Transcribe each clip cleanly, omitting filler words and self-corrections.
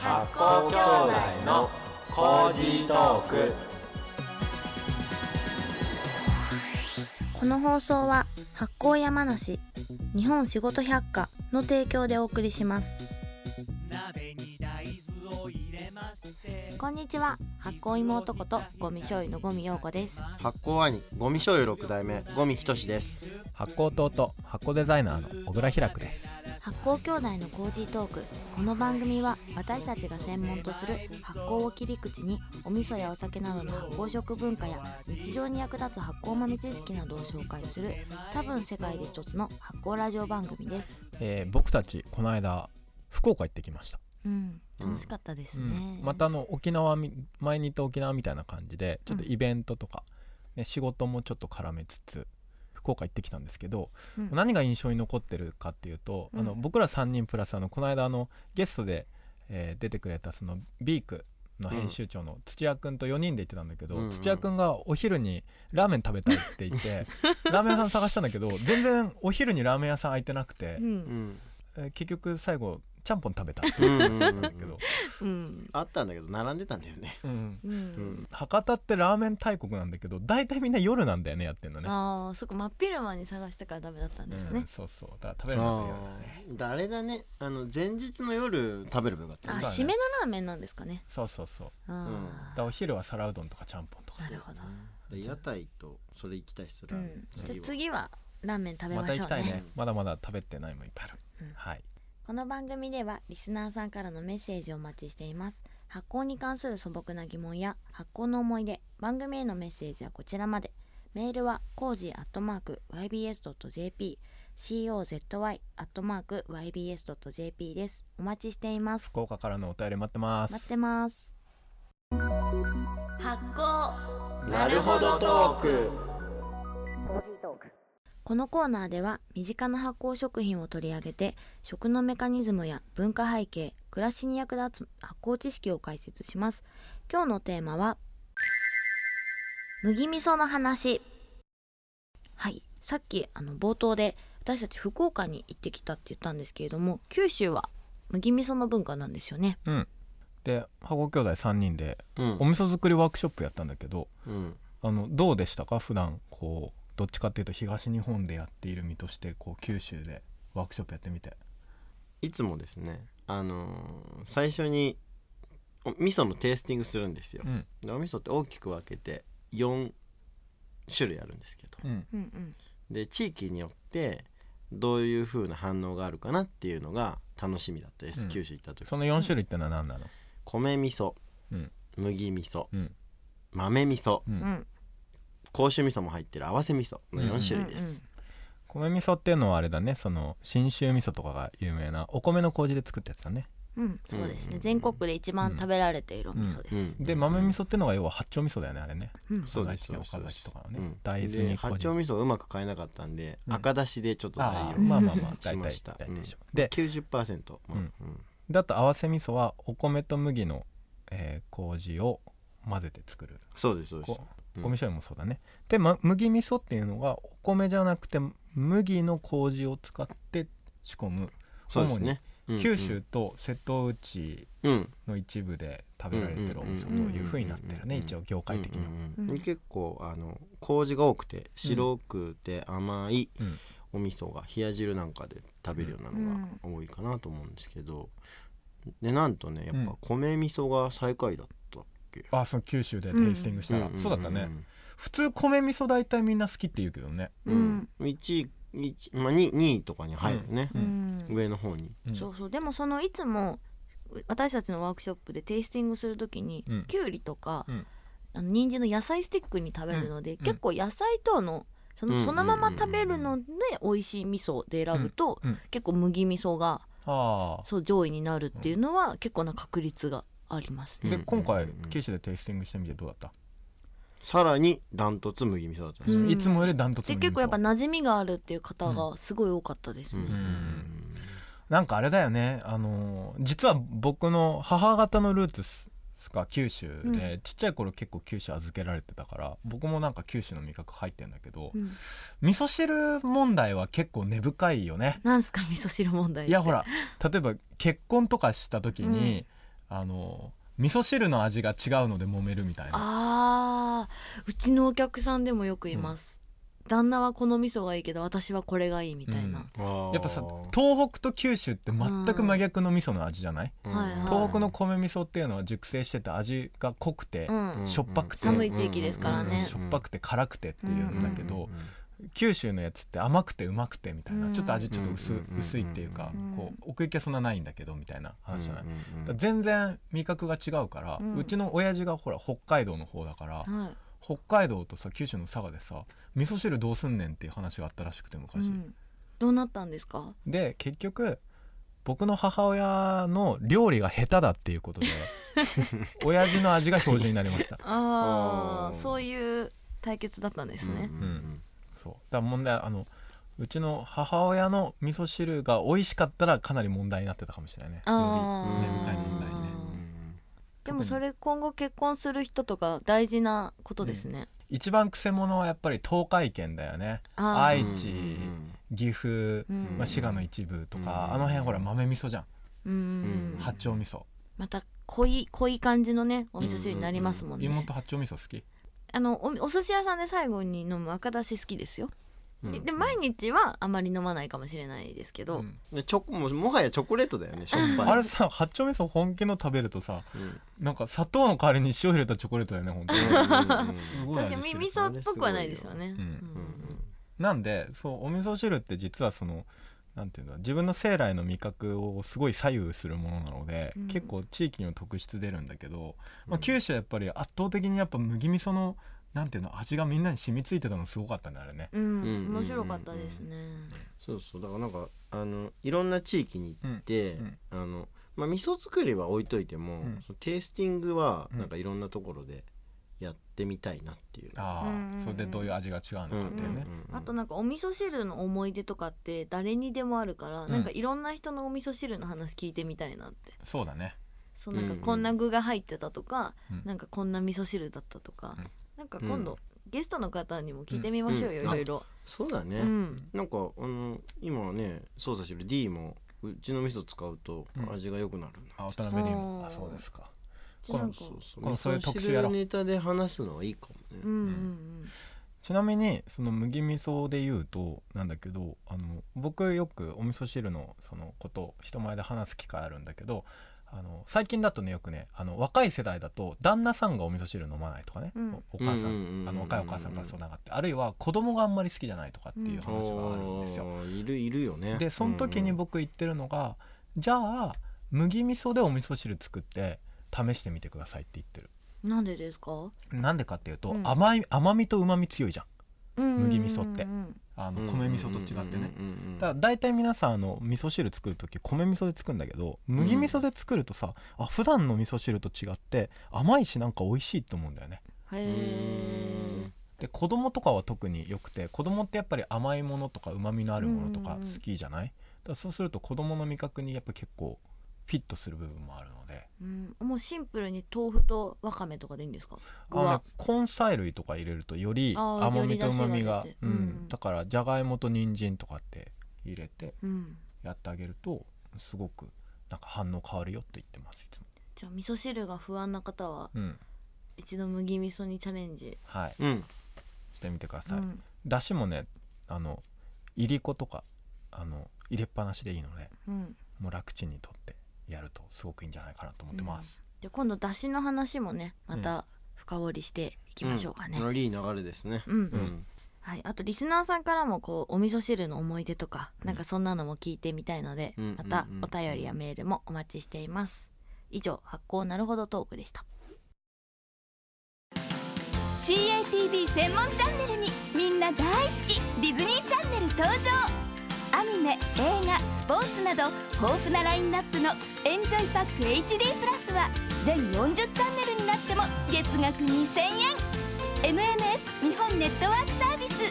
発酵兄弟のコージートーク。 この放送は発酵山梨日本仕事百科の提供でお送りします。こんにちは、発酵妹ことゴミ醤油の五味陽子です。 発酵兄ゴミ醤油6代目五味仁です。 発酵弟発酵デザイナーの小倉開です。 発酵兄弟のコージートーク。この番組は私たちが専門とする発酵を切り口にお味噌やお酒などの発酵食文化や日常に役立つ発酵豆知識などを紹介する多分世界で一つの発酵ラジオ番組です。 僕たちこの間福岡行ってきました。 楽しかったですね。 また沖縄前に行った沖縄みたいな感じでちょっとイベントとか、仕事もちょっと絡めつつ福岡行ってきたんですけど、何が印象に残ってるかっていうと、僕ら3人プラスこの間ゲストで、出てくれたそのビークの編集長の土屋くんと4人で行ってたんだけど、土屋くんがお昼にラーメン食べたいって言ってラーメン屋さん探したんだけど全然お昼にラーメン屋さん空いてなくて、結局最後ちゃんぽん食べたって言ってたんだけどあったんだけど並んでたんだよね。 博多ってラーメン大国なんだけど大体みんな夜なんだよね、やってんのね。 ああ、そこ真っ昼間に探したからダメだったんですね。 そうそう、だから食べるのが夜だね。 あれだね、前日の夜食べればよかったね。 締めのラーメンなんですかね。 そうそうそう。だからお昼は皿うどんとかちゃんぽんとか。 なるほど。 屋台とそれ行きたい人ら、 次はラーメン食べましょうね。 また行きたいね。まだまだ食べてないもいっぱいある。はい。 この番組ではリスナーさんからのメッセージをお待ちしています。発酵に関する素朴な疑問や発酵の思い出、番組へのメッセージはこちらまで。メールはcozy@ybs.jp cozy@ybs.jp です。お待ちしています。 福岡からのお便り待ってます。 待ってます。発酵なるほどトーク。 このコーナーでは身近な発酵食品を取り上げて食のメカニズムや文化背景、暮らしに役立つ発酵知識を解説します。今日のテーマは麦味噌の話。はい、さっき冒頭で私たち福岡に行ってきたって言ったんですけれども、九州は麦味噌の文化なんですよね。 で発酵兄弟3人でお味噌作りワークショップやったんだけど、どうでしたか？普段どっちかっていうと東日本でやっている身として九州でワークショップやってみて。 いつもですね、最初にお味噌のテイスティングするんですよ。でお味噌って大きく分けて4種類あるんですけど、で地域によってどういう風な反応があるかなっていうのが楽しみだったです。九州行った時。 その4種類ってのは何なの？ 米味噌、麦味噌、豆味噌、甲州味噌も入ってる合わせ味噌の4種類です。 米味噌っていうのはあれだね、その信州味噌とかが有名なお米の麹で作ったやつだね。 そうですね、全国で一番食べられているお味噌です。 で豆味噌っていうのが要は八丁味噌だよね、あれね。 そうです。 岡崎とかのね、大豆に八丁味噌をうまく買えなかったんで、赤だしでちょっと代用しました。で 90%、 だと合わせ味噌はお米と麦の麹を混ぜて作る。 そうですそうです。 米醤油もそうだね。で、麦味噌っていうのがお米じゃなくて麦の麹を使って仕込む。 そうですね。 九州と瀬戸内の一部で食べられてるお味噌という風になってるね、一応業界的には。 結構麹が多くて白くて甘いお味噌が冷や汁なんかで食べるようなのが多いかなと思うんですけど、でなんとね、やっぱ米味噌が最下位だったっけ。 その九州でテイスティングしたらそうだったね。普通米味噌大体みんな好きって言うけどね。 2位とかに入るね、上の方に。 そうでもいつも私たちのワークショップでテイスティングするときに、きゅうりとか人参の野菜スティックに食べるので、結構野菜とそのまま食べるので美味しい味噌で選ぶと、結構麦味噌が上位になるっていうのは結構な確率があります。 で今回九州でテイスティングしてみてどうだった？ さらにダントツ麦味噌だったんですよ。 いつもよりダントツ麦味噌。 で結構やっぱ馴染みがあるっていう方がすごい多かったですね。 なんかあれだよね、実は僕の母方のルーツが九州で、ちっちゃい頃結構九州預けられてたから僕もなんか九州の味覚入ってんだけど、味噌汁問題は結構根深いよね。 なんすか味噌汁問題って。 いやほら、例えば結婚とかした時に、 味噌汁の味が違うので揉めるみたいな。 うちのお客さんでもよくいます、旦那はこの味噌がいいけど私はこれがいいみたいな、 やっぱさ東北と九州って全く真逆の味噌の味じゃない、東北の米味噌っていうのは熟成してて味が濃くて、しょっぱくて寒い地域ですからね、 しょっぱくて辛くてっていうんだけど、九州のやつって甘くてうまくてみたいな、ちょっと味ちょっと薄いっていうか、こう奥行きはそんなないんだけどみたいな話じゃない、全然味覚が違うから、うちの親父がほら北海道の方だから、北海道とさ九州の佐賀でさ味噌汁どうすんねんっていう話があったらしくて昔、 どうなったんですか？ で結局僕の母親の料理が下手だっていうことで親父の味が標準になりました。 そういう対決だったんですね。 そうだから問題うちの母親の味噌汁が美味しかったらかなり問題になってたかもしれないね。より根深い問題ね。 でもそれ今後結婚する人とか大事なことですね。 一番くせ者はやっぱり東海圏だよね。愛知、岐阜、滋賀の一部とか、あの辺ほら豆味噌じゃん。八丁味噌。また濃い感じのねお味噌汁になりますもんね。 妹八丁味噌好き？ お寿司屋さんで最後に飲む赤だし好きですよ。で毎日はあまり飲まないかもしれないですけど、 もはやチョコレートだよね。しょっぱいあれさ八丁味噌本気の食べるとさ、なんか砂糖の代わりに塩入れたチョコレートだよね本当に。 確かに味噌っぽくはないですよね。 なんでそうお味噌汁って実はそのなんていうの自分の生来の味覚をすごい左右するものなので、結構地域にも特質出るんだけど、九州はやっぱり圧倒的にやっぱ麦味噌のなんていうの味がみんなに染みついてたのすごかったねあれね。 面白かったですね。 そうだからなんかいろんな地域に行って、味噌作りは置いといても、テイスティングはなんかいろんなところでやってみたいなっていう、 それでどういう味が違うのかっていうね。 あとなんかお味噌汁の思い出とかって誰にでもあるから、なんかいろんな人のお味噌汁の話聞いてみたいなって。 そうだね。 そうなんかこんな具が入ってたとか、なんかこんな味噌汁だったとか、なんか今度、ゲストの方にも聞いてみましょうよ、いろいろ。 そうだね、なんか今ね操作してる D もうちの味噌使うと味が良くなるな。渡辺 D もそうですか。 そういう特殊やろネタで話すのはいいかもね。 ちなみにその麦味噌で言うとなんだけど僕よくお味噌汁のそのことを人前で話す機会あるんだけど、最近だとねよくね若い世代だと旦那さんがお味噌汁飲まないとかね、お母さん若いお母さんからそうながって、あるいは子供があんまり好きじゃないとかっていう話があるんですよ。 いるよね。 でその時に僕言ってるのが、じゃあ麦味噌でお味噌汁作って試してみてくださいって言ってる。 なんでですか？ なんでかっていうと、甘みと旨み強いじゃん、麦味噌って米味噌と違ってね。だから大体皆さん味噌汁作る時米味噌で作るんだけど、麦味噌で作るとさ、普段の味噌汁と違って甘いしなんか美味しいと思うんだよね。で子供とかは特によくて、子供ってやっぱり甘いものとか旨みのあるものとか好きじゃない？だからそうすると子供の味覚にやっぱ結構フィットする部分もあるので、 もうシンプルに豆腐とわかめとかでいいんですか？ 根菜類とか入れるとより甘みと旨みが、だからじゃがいもと人参とかって入れてやってあげるとすごくなんか反応変わるよって言ってますいつも。 じゃあ味噌汁が不安な方は、一度麦味噌にチャレンジ、 してみてください。だしもねいりことか入れっぱなしでいいので、もう楽ちんにとってやるとすごくいいんじゃないかなと思ってます。 で今度だしの話もねまた深掘りしていきましょうかね。 いい流れですね。 はい、あとリスナーさんからもお味噌汁の思い出とかなんかそんなのも聞いてみたいので、またお便りやメールもお待ちしています。以上発酵なるほどトークでした。 CATV 専門チャンネルにみんな大好きディズニーチャンネル登場。アニメ、映画、スポーツなど豊富なラインナップのエンジョイパック HD プラスは全40チャンネルになっても月額2000円。 MNS 日本ネットワークサービス。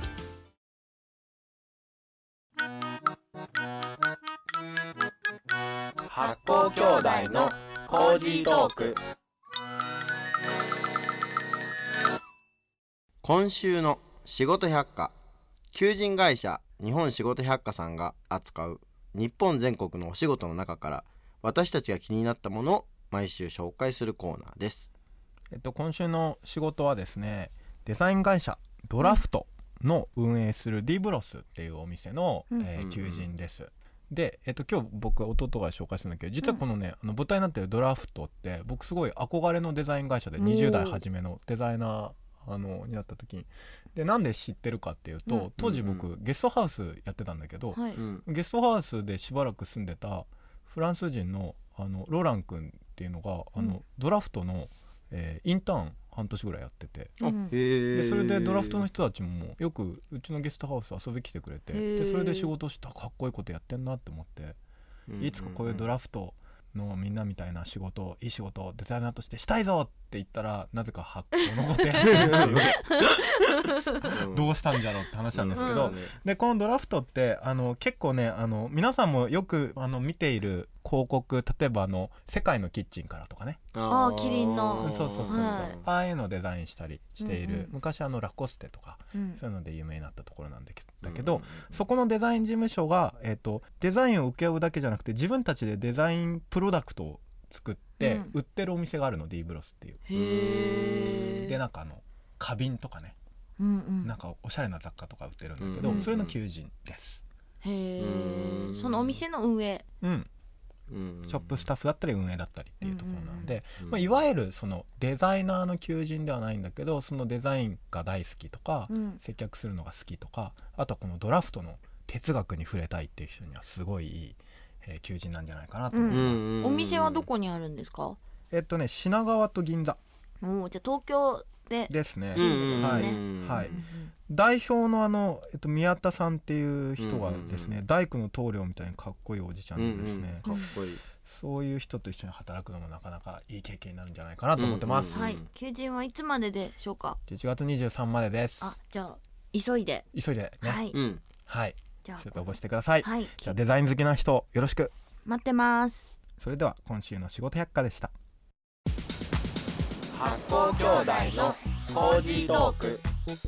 発酵兄弟のコージートーク。 今週の仕事百科、求人会社日本仕事百科さんが扱う日本全国のお仕事の中から私たちが気になったものを毎週紹介するコーナーです。 今週の仕事はですね、デザイン会社ドラフトの運営する D ブロスっていうお店の、求人です。で、今日僕弟が紹介するんだけど、実はこのね、舞台になってるドラフトって僕すごい憧れのデザイン会社で、20代初めのデザイナーになった時に、でなんで知ってるかっていうと、当時僕ゲストハウスやってたんだけど、ゲストハウスでしばらく住んでたフランス人のロラン君っていうのがドラフトのインターン半年ぐらいやってて、でそれでドラフトの人たちもよくうちのゲストハウス遊び来てくれて、でそれで仕事したかっこいいことやってんなって思って、いつかこういうドラフトのみんなみたいな仕事、いい仕事をデザイナーとしてしたいぞって言ったら、なぜか発行のことやってるっていうどうしたんじゃろうって話なんですけど、でこのドラフトって結構ね、皆さんもよく見ている広告、例えば世界のキッチンからとかね、 キリンのそう、ああいうのをデザインしたりしている、昔ラコステとか、そういうので有名になったところなんだけど、そこのデザイン事務所が、デザインを請け負うだけじゃなくて、自分たちでデザインプロダクトを作って売ってるお店があるの、D ブロスっていう。でなんか花瓶とかね、なんかおしゃれな雑貨とか売ってるんだけど、それの求人です。 そのお店の運営、 ショップスタッフだったり運営だったりっていうところなんで、いわゆるそのデザイナーの求人ではないんだけど、そのデザインが大好きとか、接客するのが好きとか、あとはこのドラフトの哲学に触れたいっていう人にはすごいいい、求人なんじゃないかなと思います。 お店はどこにあるんですか？ 品川と銀座。 じゃあ東京ですね。 はい。 代表の宮田さんっていう人がですね、大工の棟梁みたいにかっこいいおじちゃんでですね、 かっこいい。 そういう人と一緒に働くのもなかなかいい経験になるんじゃないかなと思ってます。 求人はいつまででしょうか ？11月23までです。 じゃあ急いでね。はい。 じゃあちょっと応募してください。じゃあデザイン好きな人よろしく。 待ってます。 それでは今週の仕事百科でした。 発酵兄弟のコージートーク。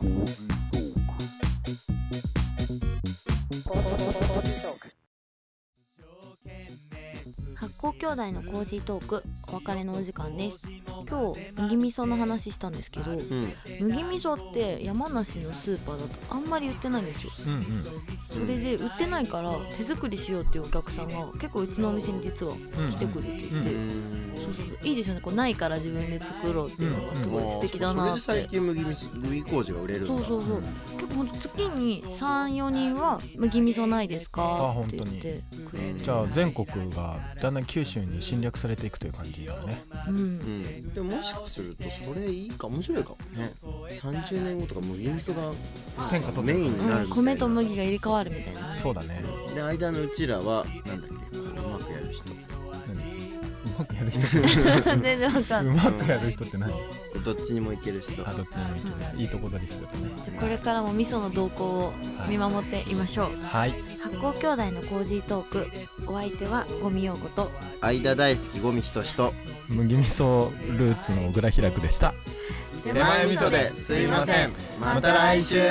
発酵兄弟のコージートーク、お別れのお時間です。今日麦味噌の話したんですけど、麦味噌って山梨のスーパーだとあんまり売ってないんですよ。それで売ってないから手作りしようっていうお客さんが結構うちのお店に実は来てくれていて、そういいですよね。こうないから自分で作ろうっていうのがすごい素敵だなって。 それで最近麦麹が売れるんだ。 そう結構ほんと月に 3,4 人は麦味噌ないですかって言ってくれる。 じゃあ全国がだんだん九州に侵略されていくという感じだね。 でももしかするとそれいいか、面白いかもね。30年後とか麦味噌が天下取ってメインになるみたいな、 米と麦が入れ替わるみたいな。 そうだね。 で間のうちらはなんだっけ、うまくやる人。 うまくやる人全然わかんない。 うまくやる人って何？ どっちにもいける人。 どっちにもいける。いいとこ取りするとね。 じゃこれからも味噌の動向を見守っていましょう。 はい。 発酵兄弟のコージートーク、お相手は五味陽子と間大好き五味仁と麦味噌ルーツの小倉ひらくでした。 手前味噌ですいません。また来週。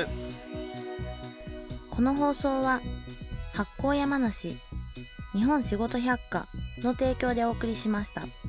この放送は発酵山梨日本仕事百科の提供でお送りしました。